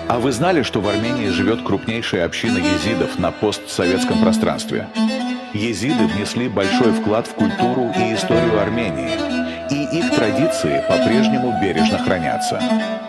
А вы знали, что в Армении живет крупнейшая община езидов на постсоветском пространстве? Езиды внесли большой вклад в культуру и историю Армении, и их традиции по-прежнему бережно хранятся.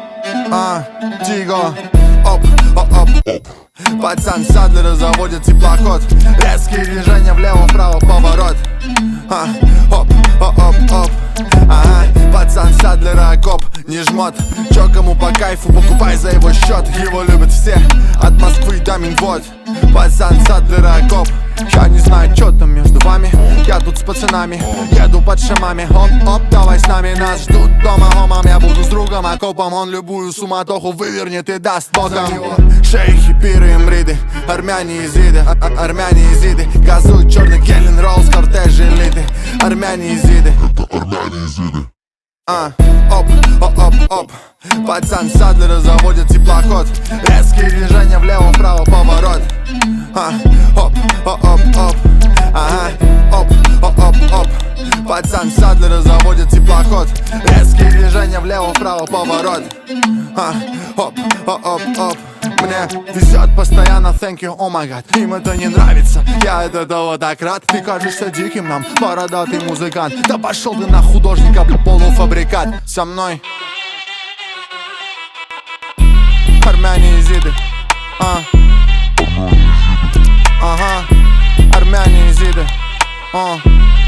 Тиго, оп, оп, оп. Пацан Садлера заводит теплоход. Резкие движения влево-вправо, поворот. Оп, оп, оп, оп. Ага, пацан Садлера окоп, не жмот. Чё кому по кайфу, покупай за его счет. Его любят все, от Москвы до Минвод. Пацан Садлера окоп. Я не знаю, чё там между вами. Я тут с пацанами, еду под шамами. Оп-оп, давай с нами, нас ждут дома хомам. Я буду с другом окопом, он любую суматоху вывернет и даст боком. Шейхи, пиры, имриды, армяне езиды, армяне езиды. Газуют черный Гелен Роллс, кортежи элиты. Армяне езиды, это армяне езиды. Оп, оп, оп, оп. Пацан Садлера заводит теплоход. Резкие движения влево-вправо, поворот. Оп, оп, оп, оп. Ага, оп, оп, оп, оп. Пацан Садлера заводит теплоход. Резкие движения влево-вправо, поворот. Оп, оп, оп, оп. Мне везет постоянно, thank you, oh my god. Им это не нравится, я от этого так рад. Ты кажешься диким нам, бородатый музыкант. Да пошел ты на художника, полуфабрикат. Со мной армяне езиды. Ага, армяне езиды.